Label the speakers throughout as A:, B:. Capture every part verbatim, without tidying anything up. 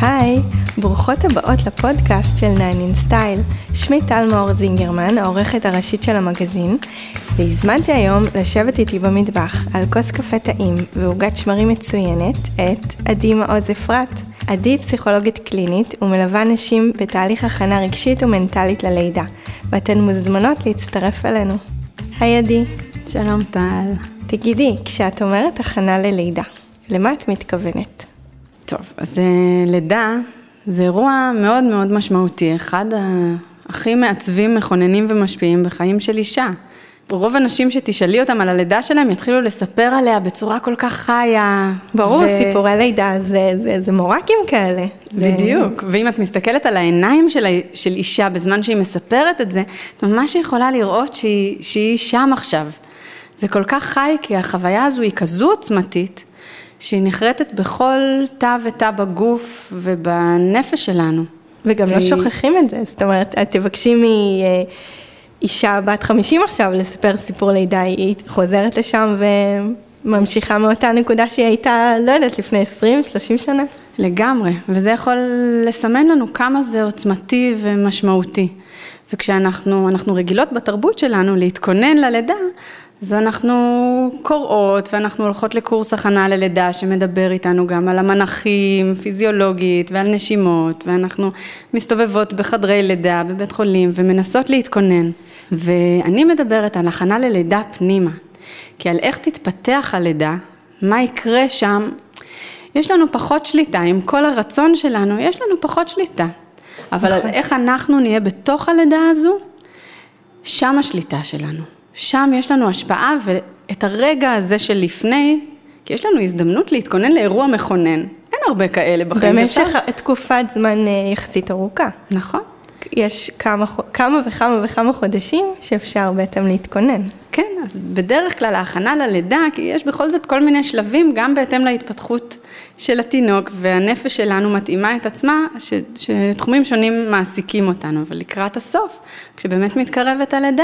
A: היי, ברוכות הבאות לפודקאסט של ניין אין סטייל. שמי טל מאור זינגרמן, העורכת הראשית של המגזין, והזמנתי היום לשבת איתי במטבח על כוס קפה טעים ועוגת שמרים מצוינת את עדי מעוז אפרת. עדי פסיכולוגית קלינית ומלווה נשים בתהליך הכנה רגשית ומנטלית ללידה, ואתן מוזמנות להצטרף אלינו. היי עדי.
B: שלום טל.
A: תגידי, כשאת אומרת הכנה ללידה, למה את מתכוונת?
B: טוב, אז לידה זה אירוע מאוד מאוד משמעותי, אחד הכי מעצבים, מכוננים ומשפיעים בחיים של אישה. רוב הנשים שתשאלי אותם על הלידה שלהם יתחילו לספר עליה בצורה כל כך חיה.
A: ברור, ו... סיפורי לידה זה, זה, זה מורקים כאלה.
B: בדיוק, זה... ואם את מסתכלת על העיניים של, של אישה בזמן שהיא מספרת את זה, את ממש יכולה לראות שהיא, שהיא שם עכשיו. זה כל כך חי, כי החוויה הזו היא כזו עוצמתית, שהיא נחרטת בכל תא ותא בגוף ובנפש שלנו.
A: וגם והיא... לא שוכחים את זה, זאת אומרת, את תבקשי מאישה בת חמישים עכשיו לספר סיפור לידה, היא חוזרת לשם וממשיכה מאותה נקודה שהיא הייתה, לא יודעת, לפני עשרים שלושים שנה.
B: לגמרי, וזה יכול לסמן לנו כמה זה עוצמתי ומשמעותי. וכשאנחנו אנחנו רגילות בתרבות שלנו להתכונן ללידה, אז אנחנו קוראות ואנחנו הולכות לקורס הכנה ללידה שמדבר איתנו גם על המנחים, פיזיולוגית ועל נשימות, ואנחנו מסתובבות בחדרי לידה בבית חולים ומנסות להתכונן. ואני מדברת על הכנה ללידה פנימה, כי על איך תתפתח הלידה, מה יקרה שם, יש לנו פחות שליטה, עם כל הרצון שלנו יש לנו פחות שליטה. אבל על איך אנחנו נהיה בתוך הלידה הזו, שם השליטה שלנו. שם יש לנו השפעה, ואת הרגע הזה של לפני, כי יש לנו הזדמנות להתכונן לאירוע מכונן. אין הרבה כאלה בחיים.
A: במשך תקופת זמן יחסית ארוכה.
B: נכון.
A: יש כמה, כמה וכמה וכמה חודשים שאפשר בעצם להתכונן.
B: כן, אז בדרך כלל ההכנה ללידה, כי יש בכל זאת כל מיני שלבים, גם בהתאם להתפתחות של התינוק, והנפש שלנו מתאימה את עצמה, ש, שתחומים שונים מעסיקים אותנו, אבל לקראת הסוף, כשבאמת מתקרבת הלידה,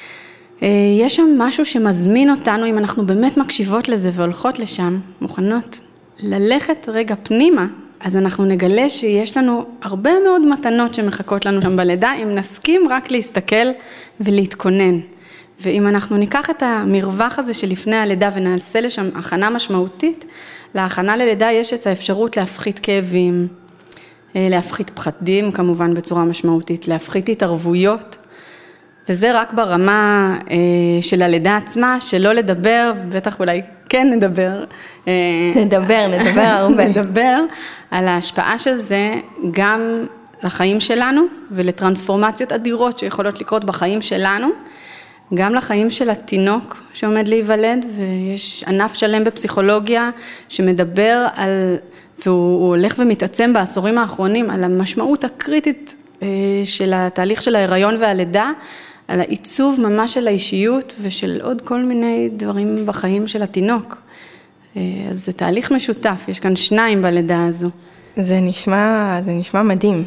B: יש שם משהו שמזמין אותנו, אם אנחנו באמת מקשיבות לזה והולכות לשם, מוכנות ללכת רגע פנימה, אז אנחנו נגלה שיש לנו הרבה מאוד מתנות שמחכות לנו שם בלידה, אם נסכים רק להסתכל ולהתכונן. ואם אנחנו ניקח את המרווח הזה שלפני הלידה ונעשה לשם הכנה משמעותית, להכנה ללידה יש את האפשרות להפחית כאבים, להפחית פחדים כמובן בצורה משמעותית, להפחית התערבויות, וזה רק ברמה אה, של הלידה עצמה, שלא לדבר, בטח אולי כן נדבר.
A: אה, נדבר, נדבר הרבה.
B: נדבר על ההשפעה של זה גם לחיים שלנו, ולטרנספורמציות אדירות שיכולות לקרות בחיים שלנו, גם לחיים של התינוק שעומד להיוולד, ויש ענף שלם בפסיכולוגיה שמדבר על, והוא הולך ומתעצם בעשורים האחרונים, על המשמעות הקריטית אה, של התהליך של ההיריון והלידה, על העיצוב ממש של האישיות ושל עוד כל מיני דברים בחיים של התינוק. אז זה תהליך משותף, יש כאן שניים בלידה הזו.
A: זה נשמע, זה נשמע מדהים.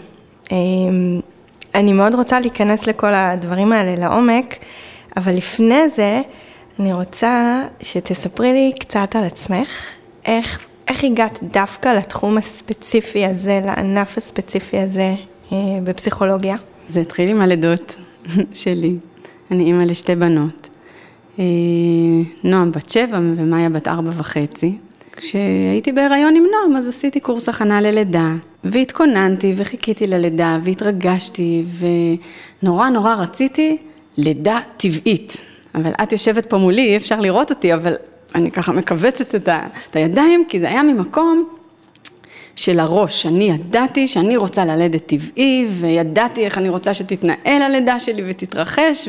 A: אני מאוד רוצה להיכנס לכל הדברים האלה לעומק, אבל לפני זה אני רוצה שתספרי לי קצת על עצמך, איך, איך הגעת דווקא לתחום הספציפי הזה, לענף הספציפי הזה בפסיכולוגיה?
B: זה התחיל עם הלידות. שלי. אני אימא לשתי בנות. נועם בת שבע ומאיה בת ארבע וחצי. כשהייתי בהיריון עם נועם, אז עשיתי קורס הכנה ללידה, והתכוננתי וחיכיתי ללידה, והתרגשתי, ונורא נורא רציתי לידה טבעית. אבל את יושבת פה מולי, אי אפשר לראות אותי, אבל אני ככה מקבצת את, ה, את הידיים, כי זה היה ממקום של הראש. אני ידעתי שאני רוצה ללדת טבעי, וידעתי איך אני רוצה שתתנהל הלידה שלי ותתרחש,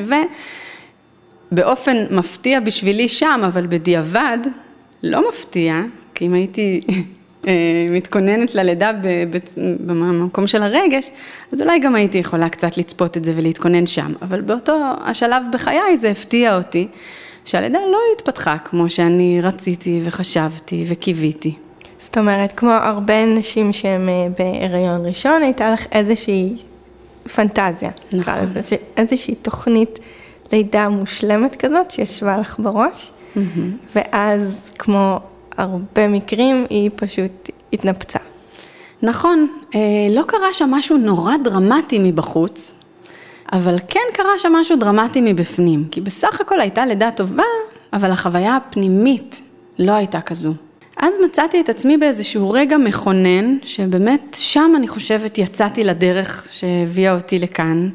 B: ובאופן מפתיע בשבילי שם, אבל בדיעבד לא מפתיע, כי אם הייתי מתכוננת ללידה במקום של הרגש, אז אולי גם הייתי יכולה קצת לצפות את זה ולהתכונן שם, אבל באותו השלב בחיי זה הפתיע אותי, שהלידה לא התפתחה כמו שאני רציתי וחשבתי וקיוויתי.
A: זאת אומרת, כמו הרבה נשים שהן בהיריון ראשון, הייתה לך איזושהי פנטזיה.
B: נכון.
A: איזושהי תוכנית לידה מושלמת כזאת שישבה לך בראש, mm-hmm. ואז כמו הרבה מקרים היא פשוט התנפצה.
B: נכון, לא קרה שם משהו נורא דרמטי מבחוץ, אבל כן קרה שם משהו דרמטי מבפנים, כי בסך הכל הייתה לידה טובה, אבל החוויה הפנימית לא הייתה כזו. אז מצאתי את עצמי באיזשהו רגע מכונן, שבאמת שם אני חושבת יצאתי לדרך שהביאה אותי לכאן,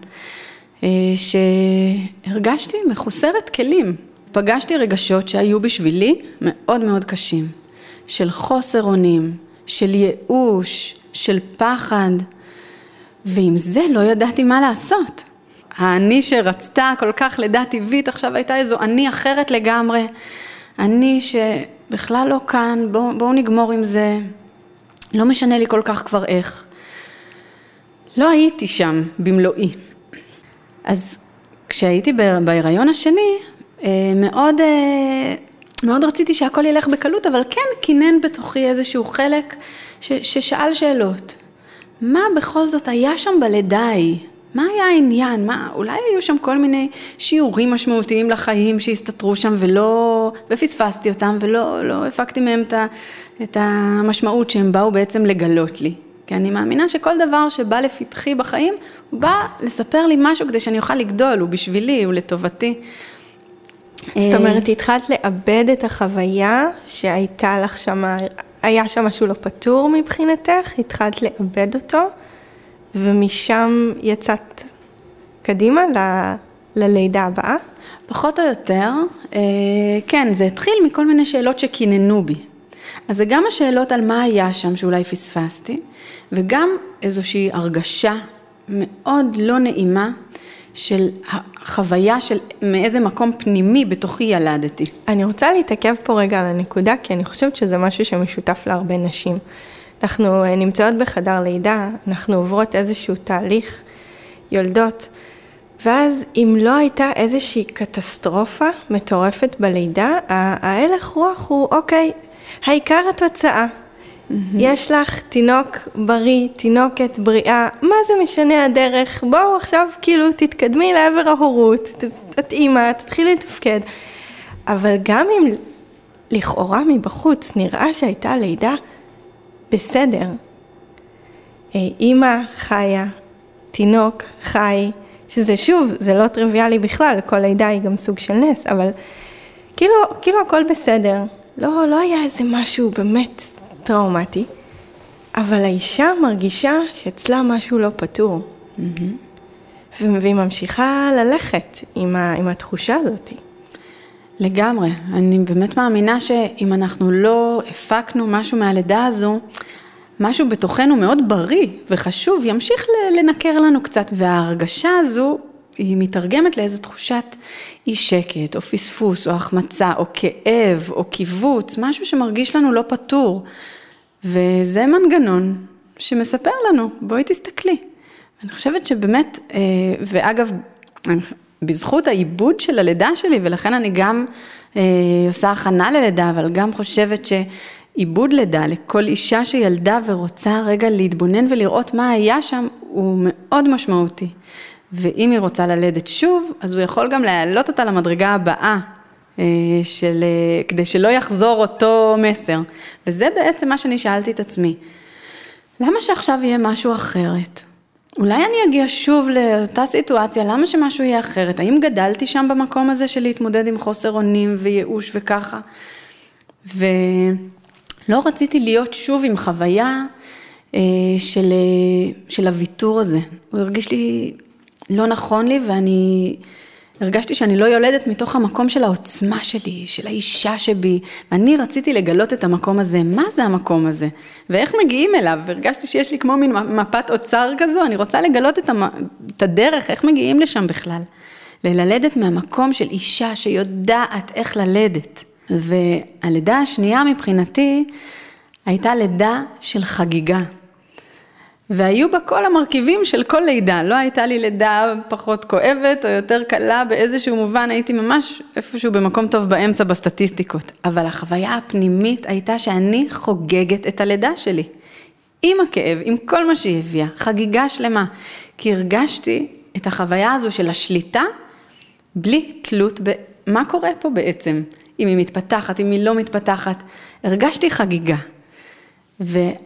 B: שהרגשתי מחוסרת כלים. פגשתי רגשות שהיו בשבילי מאוד מאוד קשים, של חוסר אונים, של ייאוש, של פחד, ועם זה לא ידעתי מה לעשות. האני שרצתה כל כך לידה טבעית, עכשיו הייתה איזו אני אחרת לגמרי, אני שבכלל לא כאן, בואו בוא נגמור עם זה, לא משנה לי כל כך כבר איך. לא הייתי שם במלואי. אז כשהייתי בהיריון השני, מאוד, מאוד רציתי שהכל ילך בקלות, אבל כן כינן בתוכי איזשהו חלק ש, ששאל שאלות. מה בכל זאת היה שם בלידה ההיא? מה היה העניין? מה, אולי היו שם כל מיני שיעורים משמעותיים לחיים שהסתתרו שם ולא, ופספסתי אותם ולא לא הפקתי מהם את, את המשמעות שהם באו בעצם לגלות לי. כי אני מאמינה שכל דבר שבא לפתחי בחיים, הוא בא לספר לי משהו כדי שאני אוכל לגדול, הוא בשבילי, הוא לטובתי.
A: זאת אומרת, התחלת לאבד את החוויה שהייתה לך שם, היה שם משהו לא פתור מבחינתך, התחלת לאבד אותו, ומשם יצאת קדימה ל, ללידה הבאה?
B: פחות או יותר, כן, זה התחיל מכל מיני שאלות שכיננו בי. אז זה גם השאלות על מה היה שם שאולי פספסתי, וגם איזושהי הרגשה מאוד לא נעימה של החוויה של מאיזה מקום פנימי בתוכי ילדתי.
A: אני רוצה להתעכב פה רגע על הנקודה, כי אני חושבת שזה משהו שמשותף להרבה נשים. אנחנו נמצאות בחדר לידה, אנחנו עוברות איזשהו תהליך, יולדות, ואז אם לא הייתה איזושהי קטסטרופה מטורפת בלידה, ההלך רוח הוא אוקיי, העיקר התוצאה. Mm-hmm. יש לך תינוק בריא, תינוקת בריאה, מה זה משנה הדרך? בואו עכשיו כאילו תתקדמי לעבר ההורות, תתאימה, תתחילי לתפקד. אבל גם אם לכאורה מבחוץ נראה שהייתה לידה בסדר, אמא חיה, תינוק חי, שזה שוב, זה לא טריוויאלי בכלל, כל לידה היא גם סוג של נס, אבל כאילו, כאילו הכל בסדר. לא, לא היה איזה משהו באמת טראומטי, אבל האישה מרגישה שאצלה משהו לא פתור. Mm-hmm. והיא ממשיכה ללכת עם, ה, עם התחושה הזאת.
B: לגמרי. אני באמת מאמינה שאם אנחנו לא הפקנו משהו מהלידה הזו, משהו בתוכנו מאוד בריא וחשוב, ימשיך לנקר לנו קצת. וההרגשה הזו היא מתרגמת לאיזו תחושת אי שקט, או פספוס, או החמצה, או כאב, או קיבוץ, משהו שמרגיש לנו לא פתור. וזה מנגנון שמספר לנו, בואי תסתכלי. אני חושבת שבאמת, ואגב, בזכות העיבוד של הלידה שלי, ולכן אני גם עושה הכנה ללידה, אבל גם חושבת שעיבוד לידה לכל אישה שילדה ורוצה רגע להתבונן ולראות מה היה שם, הוא מאוד משמעותי. ואם היא רוצה ללדת שוב, אז הוא יכול גם להעלות אותה למדרגה הבאה, של, כדי שלא יחזור אותו מסר. וזה בעצם מה שאני שאלתי את עצמי. למה שעכשיו יהיה משהו אחרת? אולי אני אגיע שוב לאותה סיטואציה, למה שמשהו יהיה אחרת? האם גדלתי שם במקום הזה של להתמודד עם חוסר אונים וייאוש וככה? ולא רציתי להיות שוב עם חוויה של, של הוויתור הזה. הוא הרגיש לי לא נכון לי, ואני הרגשתי שאני לא יולדת מתוך המקום של העוצמה שלי, של האישה שבי, ואני רציתי לגלות את המקום הזה. מה זה המקום הזה? ואיך מגיעים אליו? והרגשתי שיש לי כמו מין מפת אוצר כזו, אני רוצה לגלות את, המ... את הדרך, איך מגיעים לשם בכלל. ללדת מהמקום של אישה שיודעת איך ללדת. והלידה השנייה מבחינתי הייתה לידה של חגיגה. והיו בה כל המרכיבים של כל לידה, לא הייתה לי לידה פחות כואבת או יותר קלה, באיזשהו מובן הייתי ממש איפשהו במקום טוב באמצע בסטטיסטיקות, אבל החוויה הפנימית הייתה שאני חוגגת את הלידה שלי, עם הכאב, עם כל מה שהיא הביאה, חגיגה שלמה, כי הרגשתי את החוויה הזו של השליטה, בלי תלות במה קורה פה בעצם, אם היא מתפתחת, אם היא לא מתפתחת, הרגשתי חגיגה, ו...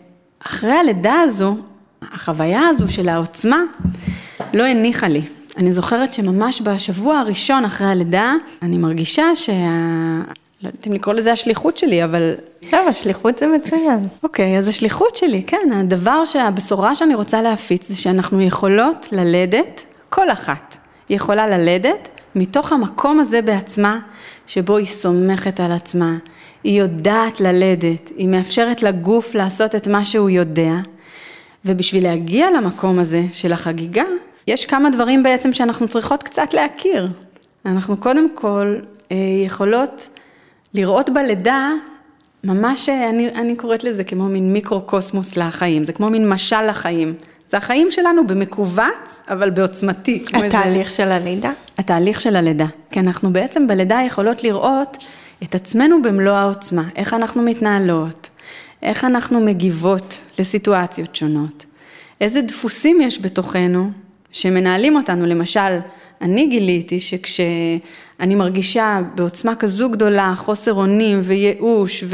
B: אחרי הלידה הזו, החוויה הזו של העוצמה לא הניחה לי. אני זוכרת שממש בשבוע הראשון אחרי הלידה, אני מרגישה שה... לא יודעת אם לקרוא לזה השליחות שלי, אבל...
A: טוב, השליחות זה מצוין.
B: אוקיי, אז השליחות שלי, כן, הדבר שהבשורה שאני רוצה להפיץ, זה שאנחנו יכולות ללדת, כל אחת יכולה ללדת, מתוך המקום הזה בעצמה, שבו היא סומכת על עצמה, היא יודעת ללדת, היא מאפשרת לגוף לעשות את מה שהוא יודע, ובשביל להגיע למקום הזה של החגיגה, יש כמה דברים בעצם שאנחנו צריכות קצת להכיר. אנחנו קודם כל יכולות לראות בלידה, ממש, אני, אני קוראת לזה כמו מין מיקרו-קוסמוס לחיים, זה כמו מין משל לחיים. זה החיים שלנו במקובץ, אבל בעוצמתי.
A: התהליך של הלידה?
B: התהליך של הלידה. כי אנחנו בעצם בלידה יכולות לראות את עצמנו במלוא העוצמה, איך אנחנו מתנהלות, איך אנחנו מגיבות לסיטואציות שונות, איזה דפוסים יש בתוכנו שמנהלים אותנו. למשל, אני גיליתי שכשאני מרגישה בעוצמה כזו גדולה, חוסר אונים וייאוש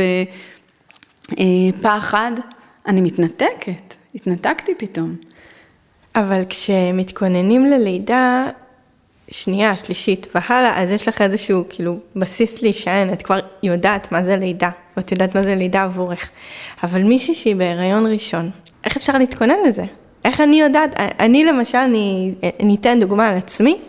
B: ופחד, אני מתנתקת, התנתקתי פתאום.
A: אבל כשמתכוננים ללידה, שנייה, שלישית והלאה, אז יש לך איזשהו כאילו בסיס להישען, את כבר יודעת מה זה לידה, ואת יודעת מה זה לידה עבורך. אבל מישהי שהיא בהיריון ראשון, איך אפשר להתכונן לזה? איך אני יודעת? אני למשל, אני, אני אתן דוגמה על עצמי,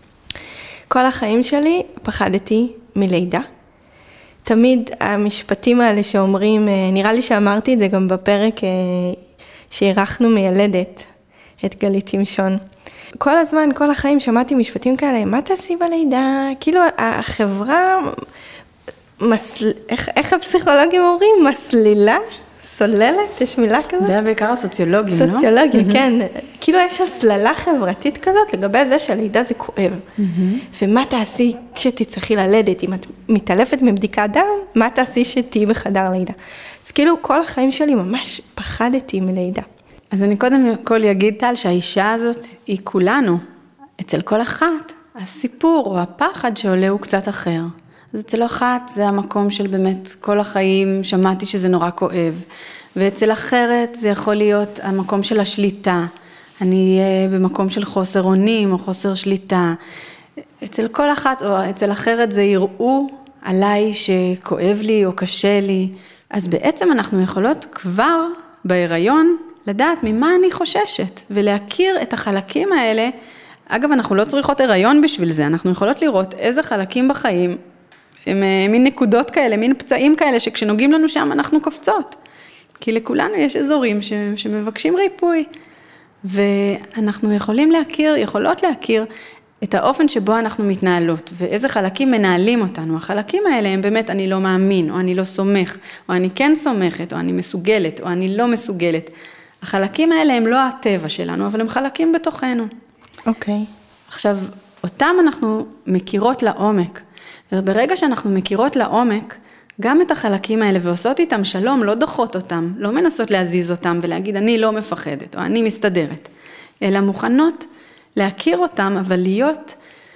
A: כל החיים שלי פחדתי מלידה. תמיד המשפטים האלה שאומרים, נראה לי שאמרתי את זה גם בפרק שהירחנו מילדת, את גלית שמשון. כל הזמן, כל החיים שמעתי משפטים כאלה, מה תעשי בלידה? כאילו החברה, מסל... איך, איך הפסיכולוגים אומרים? מסלילה? סוללת? יש מילה כזאת?
B: זה היה בעיקר הסוציולוגים, לא?
A: סוציולוגים, כן. כאילו יש הסללה חברתית כזאת לגבי זה שהלידה זה כואב. ומה תעשי כשתצטרכי ללדת? אם את מתעלפת מבדיקת דם, מה תעשי שתהי בחדר לידה? אז כאילו כל החיים שלי ממש פחדתי מלידה.
B: אז אני קודם כל אגיד, טל, שהאישה הזאת היא כולנו. אצל כל אחת, הסיפור או הפחד שעולה הוא קצת אחר. אז אצל אחת זה המקום של באמת כל החיים, שמעתי שזה נורא כואב. ואצל אחרת זה יכול להיות המקום של השליטה. אני אהיה במקום של חוסר אונים או חוסר שליטה. אצל כל אחת או אצל אחרת זה יראו עליי שכואב לי או קשה לי. אז בעצם אנחנו יכולות כבר בהיריון לדעת ממה אני חוששת ולהכיר את החלקים האלה. אגב, אנחנו לא צריכות הריון בשביל זה, אנחנו יכולות לראות איזה חלקים בחיים, הם מין נקודות כאלה, מין פצעים כאלה, שכשנוגעים לנו שם אנחנו קופצות. כי לכולנו יש אזורים ש, שמבקשים ריפוי, ואנחנו יכולים להכיר, יכולות להכיר את האופן שבו אנחנו מתנהלות, ואיזה חלקים מנהלים אותנו. החלקים האלה הם באמת אני לא מאמין, או אני לא סומך, או אני כן סומכת, או אני מסוגלת, או אני לא מסוגלת. החלקים האלה הם לא הטבע שלנו, אבל הם חלקים בתוכנו.
A: אוקיי. Okay.
B: עכשיו, אותם אנחנו מכירות לעומק, וברגע שאנחנו מכירות לעומק, גם את החלקים האלה ועושות איתם שלום, לא דוחות אותם, לא מנסות להזיז אותם ולהגיד אני לא מפחדת, או אני מסתדרת, אלא מוכנות להכיר אותם, אבל להיות,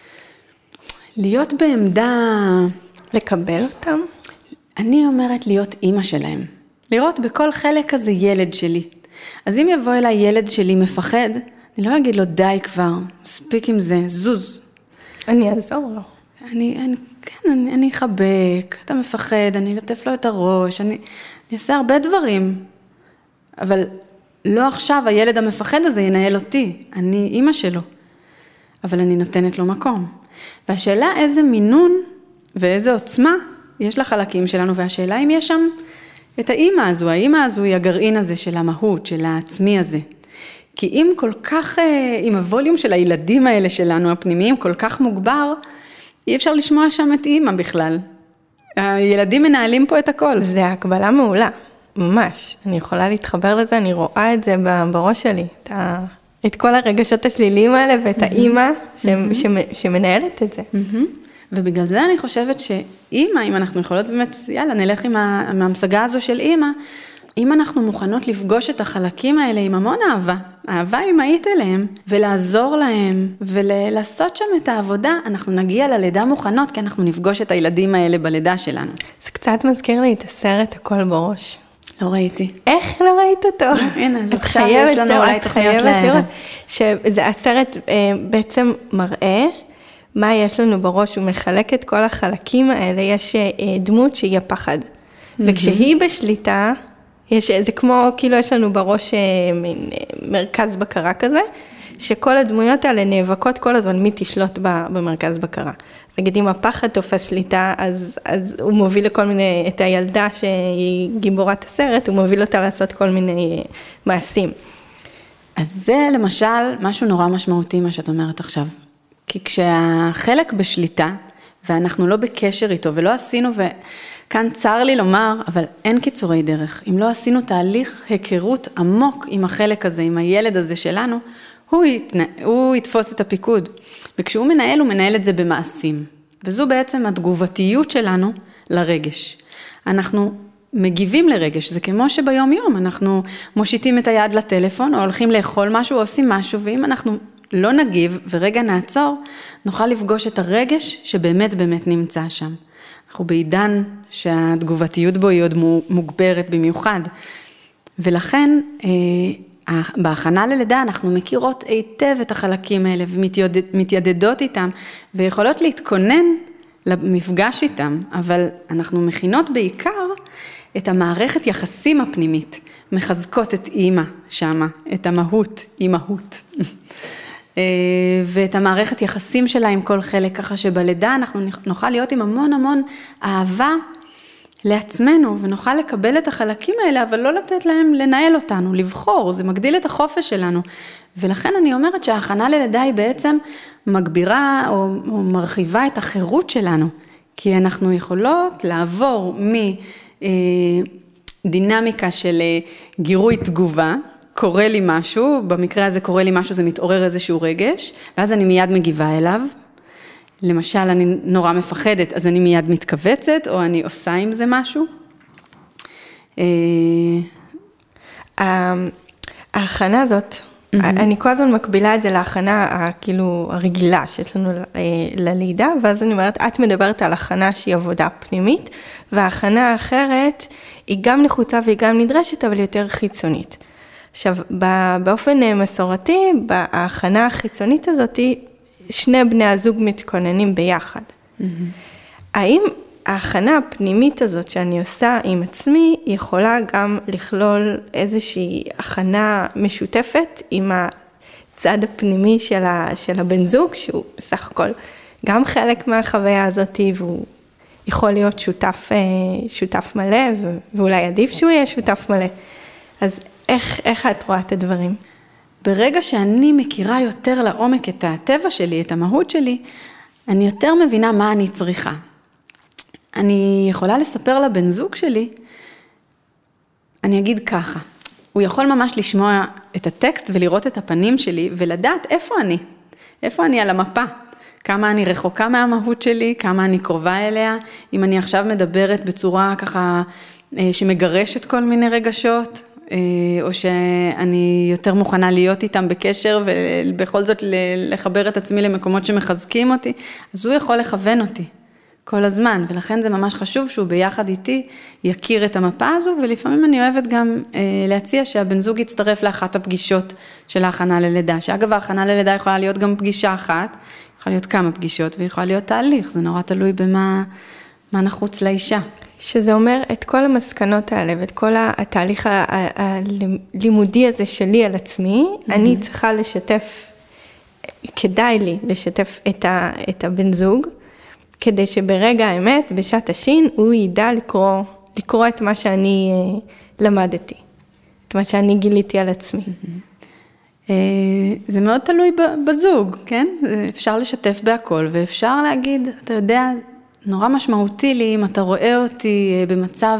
B: להיות בעמדה...
A: לקבל אותם?
B: אני אומרת להיות אימא שלהם. לראות בכל חלק הזה ילד שלי. אז אם יבוא אליי ילד שלי מפחד, אני לא אגיד לו די כבר, מספיק עם זה, זוז.
A: אני אעזור לו.
B: אני, אני, כן, אני, אני אחבק, אתה מפחד, אני אלטף לו את הראש, אני, אני אעשה הרבה דברים. אבל לא עכשיו הילד המפחד הזה ינהל אותי, אני אימא שלו. אבל אני נותנת לו מקום. והשאלה איזה מינון ואיזה עוצמה יש לחלקים שלנו, והשאלה אם יש שם את האימא הזו, האימא הזו היא הגרעין הזה של המהות, של העצמי הזה. כי אם כל כך, אם הווליום של הילדים האלה שלנו, הפנימיים, כל כך מוגבר, אי אפשר לשמוע שם את אימא בכלל. הילדים מנהלים פה את הכל.
A: זה הקבלה מעולה, ממש. אני יכולה להתחבר לזה, אני רואה את זה בראש שלי, את, ה... את כל הרגשות השליליים האלה, ואת האימא ש... ש... שמנהלת את זה.
B: ובגלל זה אני חושבת שאימא, אם אנחנו יכולות באמת, יאללה, נלך עם ההמשגה הזו של אימא, אם אנחנו מוכנות לפגוש את החלקים האלה עם המון אהבה, אהבה אימהית אליהם, ולעזור להם, ולעשות שם את העבודה, אנחנו נגיע ללידה מוכנות, כי אנחנו נפגוש את הילדים האלה בלידה שלנו.
A: זה קצת מזכיר לי את הסרט הכל בראש.
B: לא ראיתי.
A: איך לא ראית אותו?
B: הנה, אז עכשיו יש לנו אולי תוכניות לערב.
A: שזה הסרט בעצם מראה מה יש לנו בראש, הוא מחלק את כל החלקים האלה, יש דמות שהיא הפחד. וכשהיא בשליטה, יש, זה כמו, כאילו יש לנו בראש מין מרכז בקרה כזה, שכל הדמויות האלה נאבקות כל הזמן מי תשלוט במרכז בקרה. נגיד אם הפחד תופס שליטה, אז, אז הוא מוביל לכל מיני, את הילדה שהיא גיבורת הסרט, הוא מוביל אותה לעשות כל מיני מעשים.
B: אז זה למשל משהו נורא משמעותי מה שאת אומרת עכשיו. כי כשהחלק בשליטה, ואנחנו לא בקשר איתו, ולא עשינו, וכאן צר לי לומר, אבל אין קיצורי דרך. אם לא עשינו תהליך היכרות עמוק עם החלק הזה, עם הילד הזה שלנו, הוא, יתנ... הוא יתפוס את הפיקוד. וכשהוא מנהל, הוא מנהל את זה במעשים. וזו בעצם התגובתיות שלנו לרגש. אנחנו מגיבים לרגש, זה כמו שביום יום, אנחנו מושיטים את היד לטלפון, או הולכים לאכול משהו, או עושים משהו, ואם אנחנו לא נגיב ורגע נעצור, נוכל לפגוש את הרגש שבאמת באמת נמצא שם. אנחנו בעידן שהתגובתיות בו היא עוד מוגברת במיוחד, ולכן בהכנה ללידה אנחנו מכירות היטב את החלקים האלה ומתיידדות איתם, ויכולות להתכונן למפגש איתם, אבל אנחנו מכינות בעיקר את המערכת יחסים הפנימית, מחזקות את אימא שמה, את המהות, אימהות. ואת המערכת יחסים שלה עם כל חלק, ככה שבלידה אנחנו נוכל להיות עם המון המון אהבה לעצמנו, ונוכל לקבל את החלקים האלה, אבל לא לתת להם לנהל אותנו, לבחור, זה מגדיל את החופש שלנו. ולכן אני אומרת שההכנה ללידה היא בעצם מגבירה או, או מרחיבה את החירות שלנו, כי אנחנו יכולות לעבור מדינמיקה של גירוי תגובה, קורה לי משהו, במקרה הזה קורה לי משהו, זה מתעורר איזשהו רגש, ואז אני מיד מגיבה אליו. למשל, אני נורא מפחדת, אז אני מיד מתכווצת, או אני עושה עם זה משהו.
A: ההכנה הזאת, אני כל הזמן מקבילה את זה להכנה, כאילו, הרגילה שיש לנו ללידה, ואז אני אומרת, את מדברת על הכנה שהיא עבודה פנימית, וההכנה האחרת היא גם נחוצה והיא גם נדרשת, אבל יותר חיצונית. עכשיו, באופן מסורתי, בהכנה החיצונית הזאת, שני בני הזוג מתכוננים ביחד. Mm-hmm. האם ההכנה הפנימית הזאת שאני עושה עם עצמי, יכולה גם לכלול איזושהי הכנה משותפת עם הצד הפנימי של, ה, של הבן זוג, שהוא בסך הכל גם חלק מהחוויה הזאת, והוא יכול להיות שותף, שותף מלא, ואולי עדיף שהוא יהיה שותף מלא. אז איך, איך את רואה את הדברים?
B: ברגע שאני מכירה יותר לעומק את הטבע שלי, את המהות שלי, אני יותר מבינה מה אני צריכה. אני יכולה לספר לבן זוג שלי, אני אגיד ככה, הוא יכול ממש לשמוע את הטקסט ולראות את הפנים שלי, ולדעת איפה אני, איפה אני על המפה, כמה אני רחוקה מהמהות שלי, כמה אני קרובה אליה, אם אני עכשיו מדברת בצורה ככה שמגרשת כל מיני רגשות, או שאני יותר מוכנה להיות איתם בקשר, ובכל זאת לחבר את עצמי למקומות שמחזקים אותי, אז הוא יכול לכוון אותי כל הזמן, ולכן זה ממש חשוב שהוא ביחד איתי יכיר את המפה הזו, ולפעמים אני אוהבת גם להציע שהבן זוג יצטרף לאחת הפגישות של ההכנה ללידה, שאגב ההכנה ללידה יכולה להיות גם פגישה אחת, יכולה להיות כמה פגישות, ויכולה להיות תהליך, זה נורא תלוי במה מה נחוץ לאישה.
A: שזה אומר את כל המסקנות האלה, ואת כל התהליך הלימודי הזה שלי על עצמי, mm-hmm. אני צריכה לשתף, כדאי לי לשתף את, ה, את הבן זוג, כדי שברגע האמת, בשעת השין, הוא ידע לקרוא, לקרוא את מה שאני למדתי, את מה שאני גיליתי על עצמי.
B: Mm-hmm. זה מאוד תלוי בזוג, כן? אפשר לשתף בהכל, ואפשר להגיד, אתה יודע, נורא משמעותי לי אם אתה רואה אותי במצב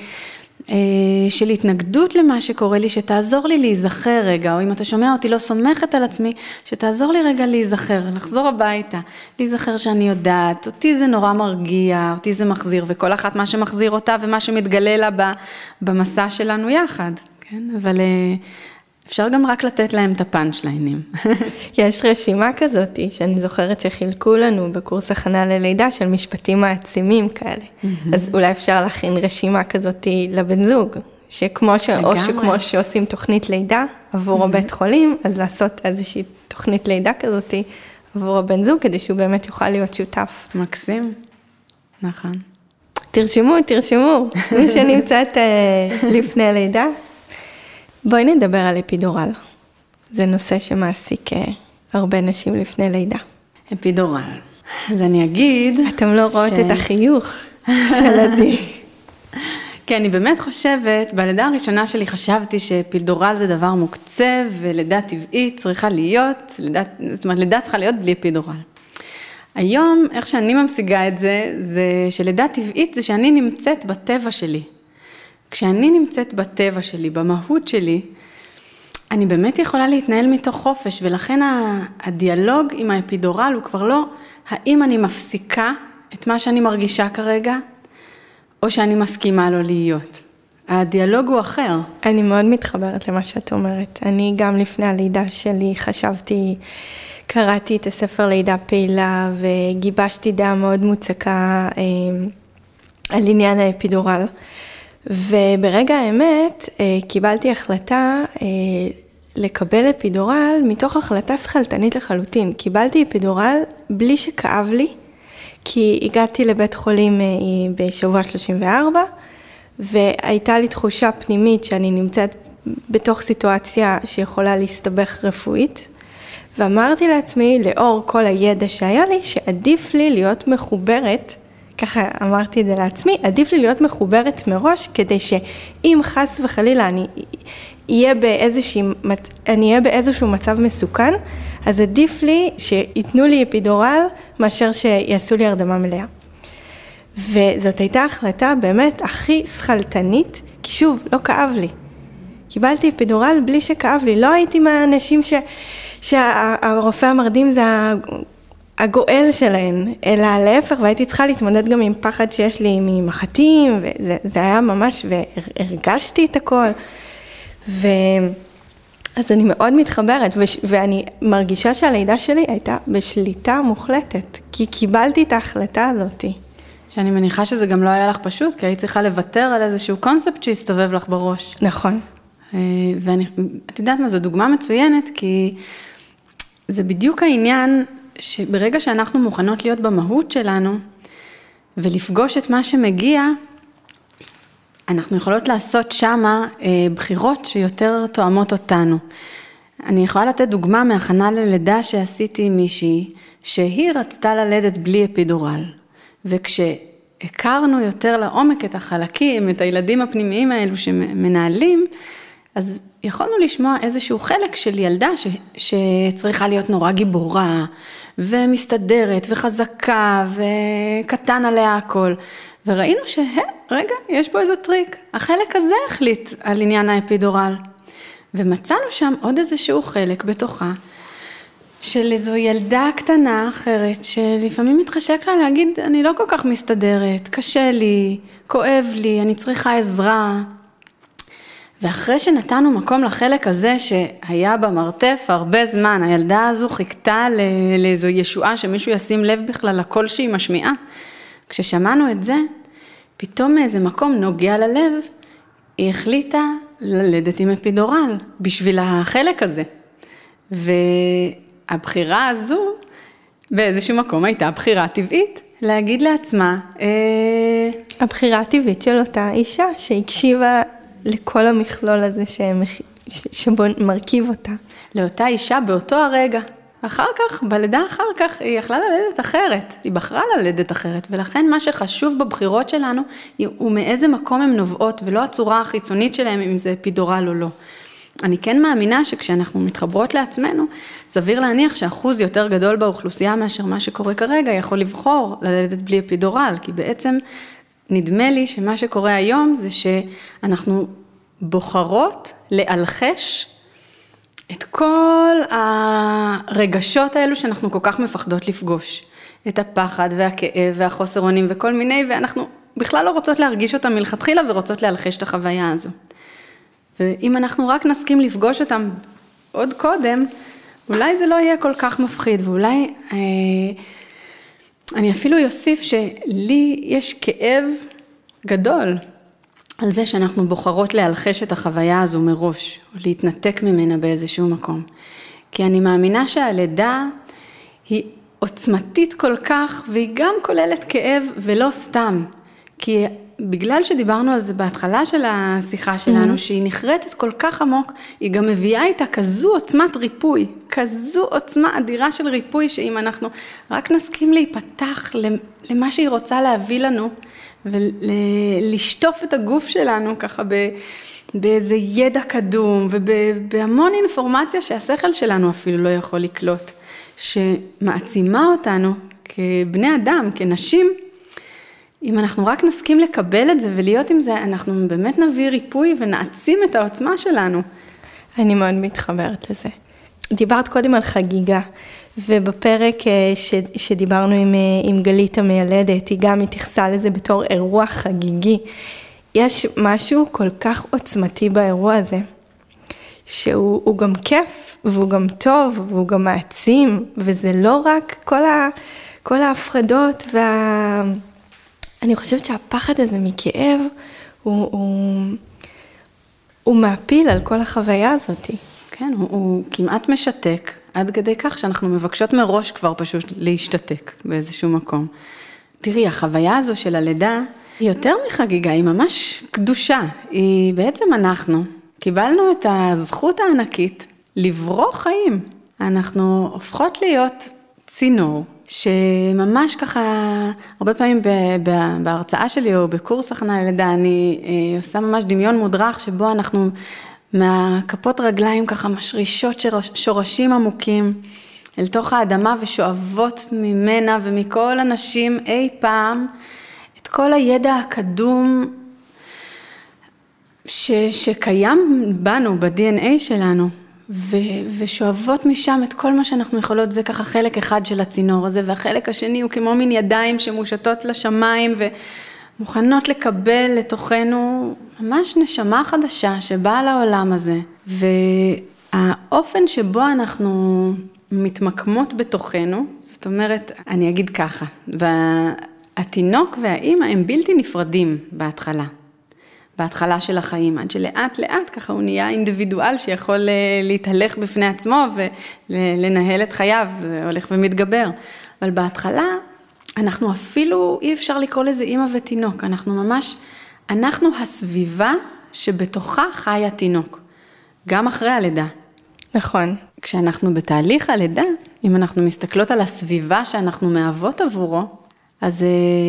B: של התנגדות למה שקורה לי, שתעזור לי להיזכר רגע, או אם אתה שומע אותי לא סומכת על עצמי, שתעזור לי רגע להיזכר, לחזור הביתה, להיזכר שאני יודעת, אותי זה נורא מרגיע, אותי זה מחזיר, וכל אחת מה שמחזיר אותה ומה שמתגלה לה במסע שלנו יחד, כן? אבל אפשר גם רק לתת להם את הפאנצ'ליינים.
A: יש רשימה כזאת, שאני זוכרת שחילקו לנו בקורס הכנה ללידה של משפטים מעצימים כאלה. אז אולי אפשר להכין רשימה כזאת לבן זוג, שכמו ש... או שכמו שעושים תוכנית לידה עבור הבית חולים, אז לעשות איזושהי תוכנית לידה כזאת עבור הבן זוג, כדי שהוא באמת יוכל להיות שותף.
B: מקסים, נכון.
A: תרשמו, תרשמו, מי שנמצאת לפני הלידה. בואי נדבר על אפידורל. זה נושא שמעסיק הרבה נשים לפני לידה.
B: אפידורל. אז אני אגיד...
A: אתם לא רואות ש... את החיוך של עדי.
B: כן, אני באמת חושבת, בלידה הראשונה שלי חשבתי שאפידורל זה דבר מוקצה, ולידה טבעית צריכה להיות, לידה, זאת אומרת, לידה צריכה להיות בלי אפידורל. היום, איך שאני ממשיגה את זה, זה שלידה טבעית זה שאני נמצאת בטבע שלי. כשאני נמצאת בטבע שלי, במהות שלי, אני באמת יכולה להתנהל מתוך חופש, ולכן הדיאלוג עם האפידורל הוא כבר לא, האם אני מפסיקה את מה שאני מרגישה כרגע, או שאני מסכימה לו להיות. הדיאלוג הוא אחר.
A: אני מאוד מתחברת למה שאת אומרת. אני גם לפני הלידה שלי חשבתי, קראתי את הספר לידה פעילה, וגיבשתי דעה מאוד מוצקה אה, על עניין האפידורל. וברגע האמת אה, קיבלתי החלטה אה, לקבל אפידורל מתוך החלטה שכלתנית לחלוטין. קיבלתי אפידורל בלי שכאב לי, כי הגעתי לבית חולים בשבוע שלושים וארבע, והייתה לי תחושה פנימית שאני נמצאת בתוך סיטואציה שיכולה להסתבך רפואית, ואמרתי לעצמי, לאור כל הידע שהיה לי, שעדיף לי להיות מחוברת, ככה אמרתי את זה לעצמי, עדיף לי להיות מחוברת מראש, כדי שאם חס וחלילה אני אהיה באיזושהי, אני אהיה באיזשהו מצב מסוכן, אז עדיף לי שיתנו לי אפידורל, מאשר שיעשו לי הרדמה מלאה. וזאת הייתה החלטה באמת הכי שכלתנית, כי שוב, לא כאב לי. קיבלתי אפידורל בלי שכאב לי, לא הייתי מהאנשים ש... שהרופא המרדים זה הגואל שלהן, אלא להפך, והייתי צריכה להתמודד גם עם פחד שיש לי ממחטים, וזה זה היה ממש, והרגשתי את הכל. ו... אז אני מאוד מתחברת, ו... ואני מרגישה שהלידה שלי הייתה בשליטה מוחלטת, כי קיבלתי את ההחלטה הזאת.
B: שאני מניחה שזה גם לא היה לך פשוט, כי היית צריכה לוותר על איזשהו קונספט שהסתובב לך בראש.
A: נכון.
B: ואני, את יודעת מה, זו דוגמה מצוינת, כי זה בדיוק העניין שברגע שאנחנו מוכנות להיות במהות שלנו, ולפגוש את מה שמגיע, אנחנו יכולות לעשות שמה בחירות שיותר תואמות אותנו. אני יכולה לתת דוגמה מהכנה ללידה שעשיתי עם מישהי, שהיא רצתה ללדת בלי אפידורל, וכשהכרנו יותר לעומק את החלקים, את הילדים הפנימיים האלו שמנהלים, אז יכולנו לשמוע איזשהו חלק של ילדה ש, שצריכה להיות נורא גיבורה, ומסתדרת, וחזקה, וקטן עליה הכל. וראינו שרגע, יש פה איזה טריק. החלק הזה החליט על עניין האפידורל. ומצאנו שם עוד איזשהו חלק בתוכה, של איזו ילדה קטנה אחרת, שלפעמים מתחשק לה להגיד, אני לא כל כך מסתדרת, קשה לי, כואב לי, אני צריכה עזרה. ואחרי שנתנו מקום לחלק הזה שהיה במרתף הרבה זמן, הילדה הזו חיכתה לאיזו ישועה שמישהו ישים לב בכלל לקול שהיא משמיעה. כששמענו את זה, פתאום מאיזה מקום נוגע ללב, היא החליטה ללדת עם אפידורל בשביל החלק הזה. והבחירה הזו באיזשהו מקום הייתה בחירה טבעית, להגיד לעצמה.
A: הבחירה הטבעית של אותה אישה שהקשיבה לכל המכלול הזה שבו מרכיב אותה.
B: לאותה אישה באותו הרגע. אחר כך, בלידה אחר כך, היא יכלה ללדת אחרת. היא בחרה ללדת אחרת. ולכן מה שחשוב בבחירות שלנו, הוא מאיזה מקום הן נובעות, ולא הצורה החיצונית שלהם, אם זה אפידורל או לא. אני כן מאמינה שכשאנחנו מתחברות לעצמנו, סביר להניח שאחוז יותר גדול באוכלוסייה מאשר מה שקורה כרגע, יכול לבחור ללדת בלי אפידורל, כי בעצם נדמה לי שמה שקורה היום זה שאנחנו בוחרות להלחש את כל הרגשות האלו שאנחנו כל כך מפחדות לפגוש. את הפחד והכאב והחוסר אונים וכל מיני, ואנחנו בכלל לא רוצות להרגיש אותם מלכתחילה ורוצות להלחש את החוויה הזו. ואם אנחנו רק נסכים לפגוש אותם עוד קודם, אולי זה לא יהיה כל כך מפחיד, ואולי אה, אני אפילו יוסיף שלי יש כאב גדול על זה שאנחנו בוחרות להלחש את החוויה הזו מראש, או להתנתק ממנה באיזשהו מקום. כי אני מאמינה שהלידה היא עוצמתית כל כך, והיא גם כוללת כאב ולא סתם. כי בגלל שדיברנו על זה בהתחלה של השיחה שלנו, mm-hmm. שהיא נחרטת כל כך עמוק, היא גם מביאה איתה כזו עוצמת ריפוי, כזו עוצמה אדירה של ריפוי, שאם אנחנו רק נסכים להיפתח למה שהיא רוצה להביא לנו, ולשטוף את הגוף שלנו ככה באיזה ידע קדום, ובהמון אינפורמציה שהשכל שלנו אפילו לא יכול לקלוט, שמעצימה אותנו כבני אדם, כנשים, אם אנחנו רק נסכים לקבל את זה ולהיות עם זה, אנחנו באמת נביא ריפוי ונעצים את העוצמה שלנו.
A: אני מאוד מתחברת לזה. דיברת קודם על חגיגה, ובפרק ש, שדיברנו עם, עם גלית המיילדת, היא גם התייחסה לזה בתור אירוע חגיגי. יש משהו כל כך עוצמתי באירוע הזה, שהוא גם כיף, והוא גם טוב, והוא גם מעצים, וזה לא רק כל, ה, כל ההפרדות וה... אני חושבת שהפחד הזה מכאב, הוא, הוא, הוא מעפיל על כל החוויה הזאת.
B: כן, הוא, הוא כמעט משתק, עד כדי כך שאנחנו מבקשות מראש כבר פשוט להשתתק באיזשהו מקום. תראי, החוויה הזו של הלידה היא יותר מחגיגה, היא ממש קדושה. היא בעצם אנחנו קיבלנו את הזכות הענקית לברוא חיים. אנחנו הופכות להיות צינור. שממש ככה, הרבה פעמים בהרצאה שלי או בקורס הכנה ללידה, אני עושה ממש דמיון מודרך, שבו אנחנו מהכפות רגליים ככה משרישות שורשים עמוקים, אל תוך האדמה ושואבות ממנה ומכל אנשים אי פעם, את כל הידע הקדום ש, שקיים בנו, ב-די אן איי שלנו. ושואבות משם את כל מה שאנחנו יכולות, זה ככה חלק אחד של הצינור הזה, והחלק השני הוא כמו מין ידיים שמושטות לשמיים ומוכנות לקבל לתוכנו ממש נשמה חדשה שבאה לעולם הזה. והאופן שבו אנחנו מתמקמות בתוכנו, זאת אומרת, אני אגיד ככה, והתינוק והאימא הם בלתי נפרדים בהתחלה. בהתחלה של החיים, עד שלאט לאט ככה הוא נהיה אינדיבידואל שיכול להתהלך בפני עצמו ולנהל את חייו, הולך ומתגבר. אבל בהתחלה אנחנו אפילו אי אפשר לקרוא לזה אימא ותינוק, אנחנו ממש, אנחנו הסביבה שבתוכה חי התינוק, גם אחרי הלידה.
A: נכון.
B: כשאנחנו בתהליך הלידה, אם אנחנו מסתכלות על הסביבה שאנחנו מהוות עבורו, אז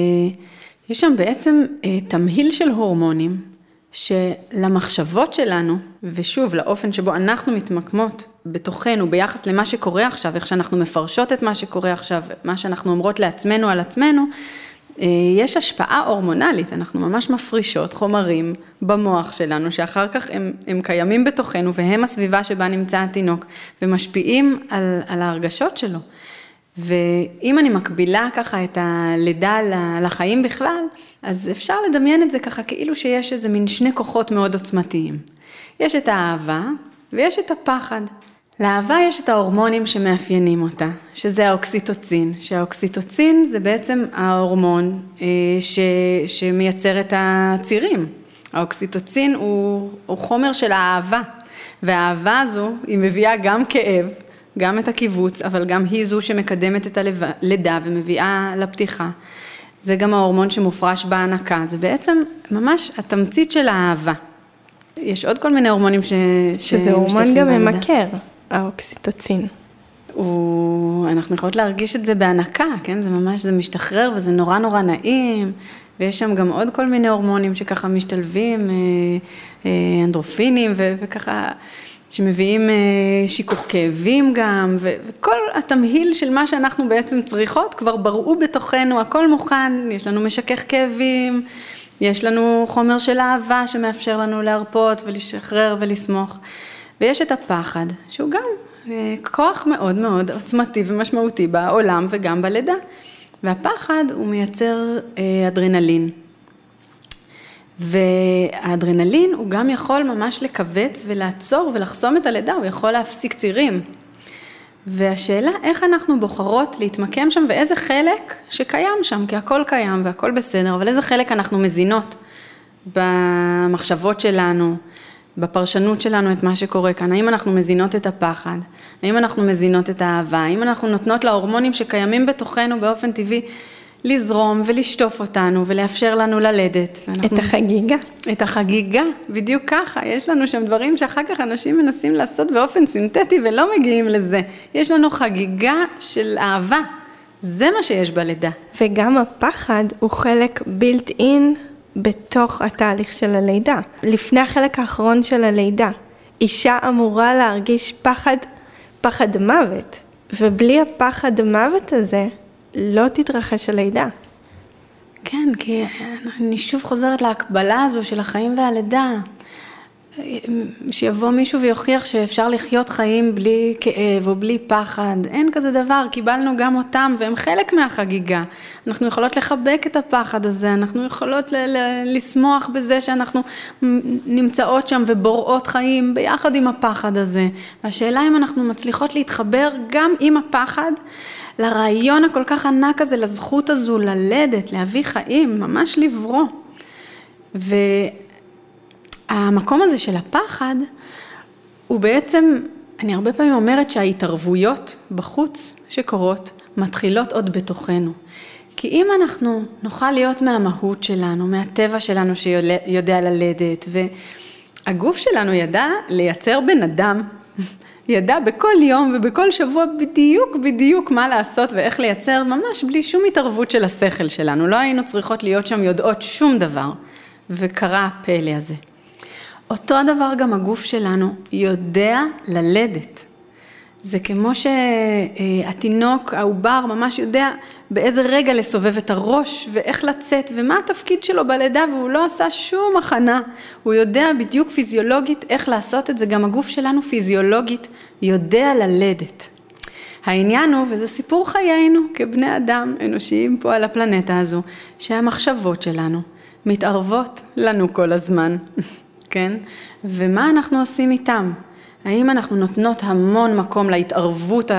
B: יש שם בעצם תמהיל של הורמונים, שלמחשבות שלנו, ושוב, לאופן שבו אנחנו מתמקמות בתוכנו, ביחס למה שקורה עכשיו, איך שאנחנו מפרשות את מה שקורה עכשיו, מה שאנחנו אומרות לעצמנו על עצמנו, יש השפעה הורמונלית, אנחנו ממש מפרישות חומרים במוח שלנו, שאחר כך הם, הם קיימים בתוכנו, והם הסביבה שבה נמצא התינוק, ומשפיעים על, על ההרגשות שלו. ואם אני מקבילה ככה את הלידה לחיים בכלל, אז אפשר לדמיין את זה ככה כאילו שיש איזה מין שני כוחות מאוד עוצמתיים. יש את האהבה ויש את הפחד. לאהבה יש את ההורמונים שמאפיינים אותה, שזה האוקסיטוצין. שהאוקסיטוצין זה בעצם ההורמון ש... שמייצר את הצירים. האוקסיטוצין הוא, הוא חומר של האהבה, והאהבה הזו היא מביאה גם כאב, גם את הקיבוץ, אבל גם היא זו שמקדמת את הלידה ומביאה לפתיחה. זה גם ההורמון שמופרש בהנקה, זה בעצם ממש התמצית של האהבה. יש עוד כל מיני הורמונים ש...
A: שזה הורמון גם ממכר, האוקסיטוצין.
B: הוא... אנחנו יכולות להרגיש את זה בהנקה, כן? זה ממש, זה משתחרר וזה נורא נורא נעים, ויש שם גם עוד כל מיני הורמונים שככה משתלבים, אנדרופינים ו... וככה... שמביאים שיכוך כאבים גם, וכל התמהיל של מה שאנחנו בעצם צריכות, כבר בראו בתוכנו, הכל מוכן, יש לנו משכך כאבים, יש לנו חומר של אהבה שמאפשר לנו להרפות ולשחרר ולסמוך, ויש את הפחד, שהוא גם כוח מאוד מאוד עוצמתי ומשמעותי בעולם וגם בלידה, והפחד הוא מייצר אדרנלין. והאדרנלין הוא גם יכול ממש לקבץ ולעצור ולחסום את הלידה, הוא יכול להפסיק צירים. והשאלה איך אנחנו בוחרות להתמקם שם ואיזה חלק שקיים שם, כי הכל קיים והכל בסדר, אבל איזה חלק אנחנו מזינות במחשבות שלנו, בפרשנות שלנו את מה שקורה כאן? האם אנחנו מזינות את הפחד? האם אנחנו מזינות את האהבה? האם אנחנו נותנות להורמונים שקיימים בתוכנו באופן טבעי לזרום ולשטוף אותנו ולאפשר לנו ללדת?
A: ואנחנו... את החגיגה.
B: את החגיגה, בדיוק ככה. יש לנו שם דברים שאחר כך אנשים מנסים לעשות באופן סינתטי ולא מגיעים לזה. יש לנו חגיגה של אהבה. זה מה שיש בלידה.
A: וגם הפחד הוא חלק built in בתוך התהליך של הלידה. לפני החלק האחרון של הלידה, אישה אמורה להרגיש פחד, פחד מוות. ובלי הפחד מוות הזה, לא תתרחש הלידה.
B: כן, כי אני שוב חוזרת להקבלה הזו של החיים והלידה. שיבוא מישהו ויוכיח שאפשר לחיות חיים בלי כאב או בלי פחד. אין כזה דבר, קיבלנו גם אותם והם חלק מהחגיגה. אנחנו יכולות לחבק את הפחד הזה, אנחנו יכולות ל- ל- לשמוח בזה שאנחנו נמצאות שם ובוראות חיים ביחד עם הפחד הזה. והשאלה אם אנחנו מצליחות להתחבר גם עם הפחד, לרעיון הכל כך ענק הזה, לזכות הזו ללדת, להביא חיים, ממש לברוא. ו... המקום הזה של הפחד, הוא בעצם, אני הרבה פעמים אומרת שההתערבויות בחוץ שקורות, מתחילות עוד בתוכנו. כי אם אנחנו נוכל להיות מהמהות שלנו, מהטבע שלנו שיודע ללדת, והגוף שלנו ידע לייצר בן אדם, ידע בכל יום ובכל שבוע בדיוק בדיוק מה לעשות ואיך לייצר, ממש בלי שום התערבות של השכל שלנו. לא היינו צריכות להיות שם יודעות שום דבר, וקרה הפלא הזה. אותו הדבר גם הגוף שלנו יודע ללדת. זה כמו שהתינוק, העובר, ממש יודע באיזה רגע לסובב את הראש ואיך לצאת ומה התפקיד שלו בלידה, והוא לא עשה שום הכנה. הוא יודע בדיוק פיזיולוגית איך לעשות את זה, גם הגוף שלנו פיזיולוגית יודע ללדת. העניין הוא, וזה סיפור חיינו כבני אדם אנושיים פה על הפלנטה הזו, שהמחשבות שלנו מתערבות לנו כל הזמן. כן? ומה אנחנו עושים איתם? האם אנחנו נותנות המון מקום להתערבות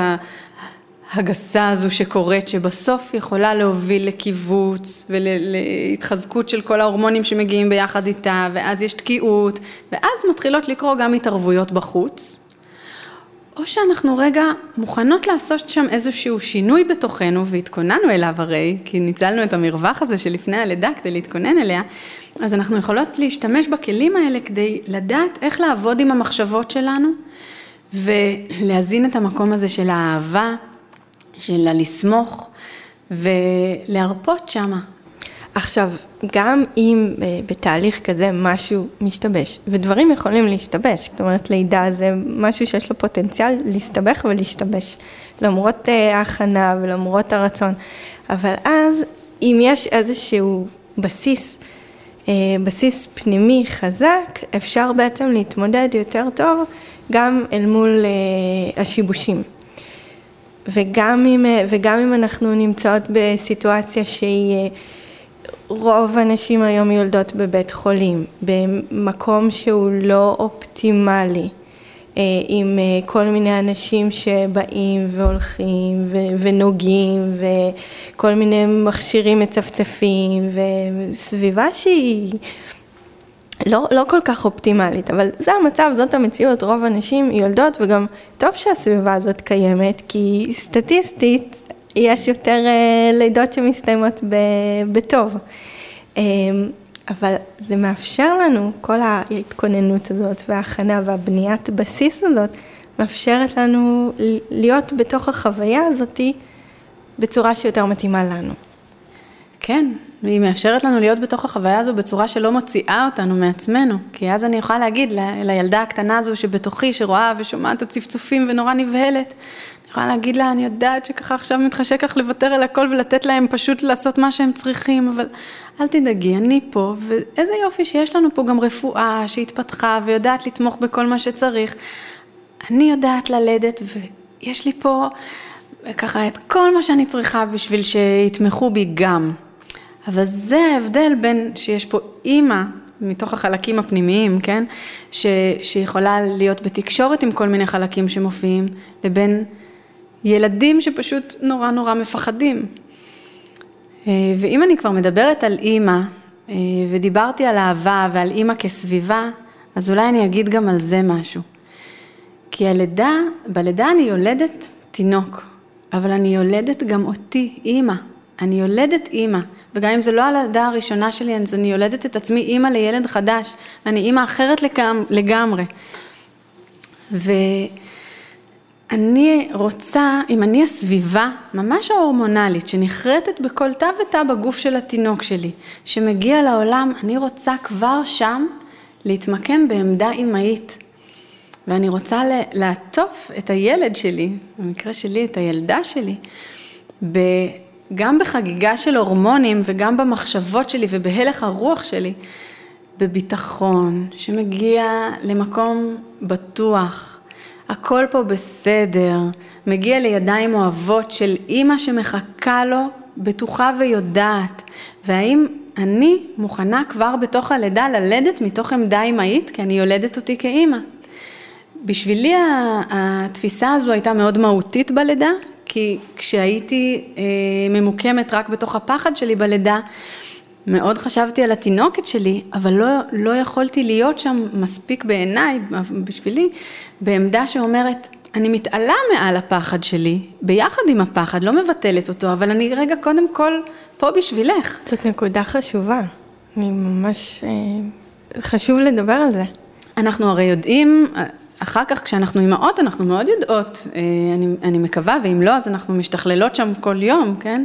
B: הגסה הזו שקורית, שבסוף יכולה להוביל לקיבוץ ולהתחזקות של כל ההורמונים שמגיעים ביחד איתה, ואז יש תקיעות, ואז מתחילות לקרוא גם התערבויות בחוץ, או שאנחנו רגע מוכנות לעשות שם איזשהו שינוי בתוכנו, והתכוננו אליו הרי, כי ניצלנו את המרווח הזה שלפני הלידה כדי להתכונן אליה, אז אנחנו יכולות להשתמש בכלים האלה כדי לדעת איך לעבוד עם המחשבות שלנו, ולהזין את המקום הזה של האהבה, של הלסמוך, ולהרפות שמה.
A: עכשיו, גם אם בתהליך כזה משהו משתבש, ודברים יכולים להשתבש, זאת אומרת, לידה זה משהו שיש לו פוטנציאל להסתבך ולהשתבש, למרות ההכנה ולמרות הרצון. אבל אז, אם יש איזשהו בסיס, בסיס פנימי חזק, אפשר בעצם להתמודד יותר טוב גם אל מול השיבושים. וגם אם, וגם אם אנחנו נמצאות בסיטואציה שהיא, רוב הנשים היום יולדות בבית חולים, במקום שהוא לא אופטימלי, עם כל מיני אנשים שבאים והולכים ונוגעים, וכל מיני מכשירים מצפצפים, וסביבה שהיא לא, לא כל כך אופטימלית, אבל זה המצב, זאת המציאות, רוב הנשים יולדות, וגם טוב שהסביבה הזאת קיימת, כי סטטיסטית, יש יותר לידות שמסתיימות בטוב. אבל זה מאפשר לנו, כל ההתכוננות הזאת וההכנה והבניית בסיס הזאת, מאפשרת לנו להיות בתוך החוויה הזאת בצורה שיותר מתאימה לנו.
B: כן, והיא מאפשרת לנו להיות בתוך החוויה הזו בצורה שלא מוציאה אותנו מעצמנו. כי אז אני יכולה להגיד ל- לילדה הקטנה הזו שבתוכי, שרואה ושומעת את הצפצופים ונורא נבהלת, אני יכולה להגיד לה, אני יודעת שככה עכשיו מתחשק לך לוותר על הכל ולתת להם פשוט לעשות מה שהם צריכים, אבל אל תדאגי, אני פה, ואיזה יופי שיש לנו פה גם רפואה שהתפתחה ויודעת לתמוך בכל מה שצריך. אני יודעת ללדת ויש לי פה ככה את כל מה שאני צריכה בשביל שיתמכו בי גם. אבל זה ההבדל בין שיש פה אימא מתוך החלקים הפנימיים, כן? ש, שיכולה להיות בתקשורת עם כל מיני חלקים שמופיעים, לבין ילדים שפשוט נורא נורא מפחדים. ואם אני כבר מדברת על אימא, ודיברתי על אהבה ועל אימא כסביבה, אז אולי אני אגיד גם על זה משהו. כי הלידה, בלידה אני יולדת תינוק, אבל אני יולדת גם אותי, אימא. אני יולדת אימא, וגם אם זה לא הלידה הראשונה שלי, אז אני יולדת את עצמי אימא לילד חדש, ואני אימא אחרת לגמרי. ואני רוצה, אם אני הסביבה, ממש ההורמונלית, שנחרטת בכל תא ותא בגוף של התינוק שלי, שמגיע לעולם, אני רוצה כבר שם להתמקם בעמדה אימהית. ואני רוצה לעטוף את הילד שלי, במקרה שלי, את הילדה שלי, גם בחגיגה של הורמונים וגם במחשבות שלי ובהלך הרוח שלי, בביטחון, שמגיע למקום בטוח, הכל פה בסדר, מגיע לידיים אוהבות של אימא שמחכה לו, בטוחה ויודעת, והאם אני מוכנה כבר בתוך הלידה ללדת מתוך עמדה אימהית, כי אני יולדת אותי כאימא. בשבילי התפיסה הזו הייתה מאוד מהותית בלידה, כי כשהייתי אה, ממוקמת רק בתוך הפחד שלי בלידה, מאוד חשבתי על התינוקת שלי, אבל לא, לא יכולתי להיות שם מספיק בעיניי, בשבילי, בעמדה שאומרת, אני מתעלה מעל הפחד שלי, ביחד עם הפחד, לא מבטלת אותו, אבל אני רגע קודם כל פה בשבילך.
A: זאת נקודה חשובה, אני ממש, אה, חשוב לדבר על זה.
B: אנחנו הרי יודעים, אחר כך כשאנחנו אימהות, אנחנו מאוד יודעות, אני, אני מקווה, ואם לא, אז אנחנו משתכללות שם כל יום, כן?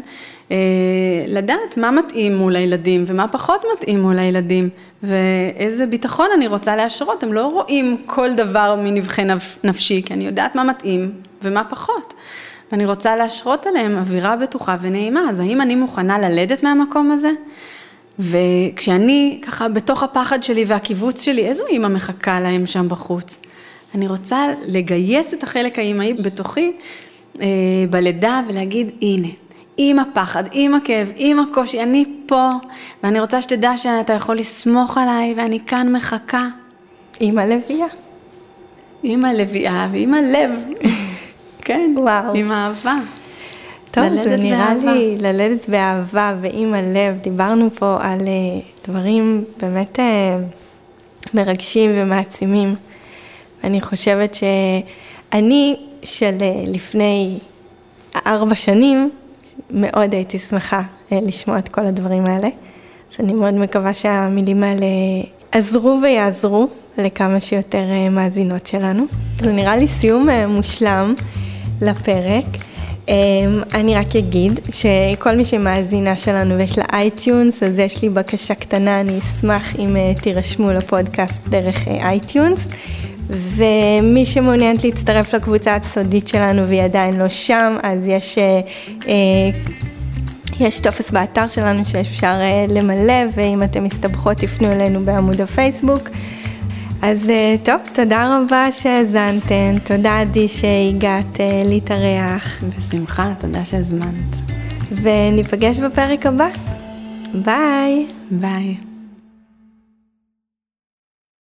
B: לדעת מה מתאים מול הילדים, ומה פחות מתאים מול הילדים, ואיזה ביטחון אני רוצה להשרות, הם לא רואים כל דבר מנבחי נפשי, כי אני יודעת מה מתאים ומה פחות, ואני רוצה להשרות עליהם אווירה בטוחה ונעימה, אז האם אני מוכנה ללדת מהמקום הזה? וכשאני ככה בתוך הפחד שלי והקיבוץ שלי, איזו אימא מחכה להם שם בחוץ? אני רוצה לגייס את החלק האימהי בתוכי אה, בלידה ולהגיד, הנה, עם הפחד, עם הכאב, עם הקושי, אני פה, ואני רוצה שתדע שאתה יכול לסמוך עליי, ואני כאן מחכה.
A: עם הלוויה.
B: עם הלוויה ועם הלב. כן,
A: וואו.
B: עם האהבה.
A: טוב, זה נראה באהבה. לי ללדת באהבה ועם הלב. דיברנו פה על uh, דברים באמת uh, מרגשים ומעצימים. אני חושבת שאני של לפני ארבע שנים מאוד הייתי שמחה לשמוע את כל הדברים האלה. אז אני מאוד מקווה שהמילים האלה עזרו ויעזרו לכמה שיותר מאזינות שלנו. זה נראה לי סיום מושלם לפרק. אני רק אגיד שכל מי שמאזינה שלנו ויש לה אייטיונס, אז יש לי בקשה קטנה, אני אשמח אם תירשמו לפודקאסט דרך אייטיונס. ומי שמעוניינת להצטרף לקבוצה הסודית שלנו והיא עדיין לא שם, אז יש, אה, יש טופס באתר שלנו שאפשר אה, למלא, ואם אתם מסתבכות תפנו אלינו בעמוד הפייסבוק. אז אה, טוב, תודה רבה שהזנתן, תודה עדי שהגעת אה, להתארח.
B: בשמחה, תודה שהזמנת.
A: וניפגש בפרק הבא. ביי.
B: ביי.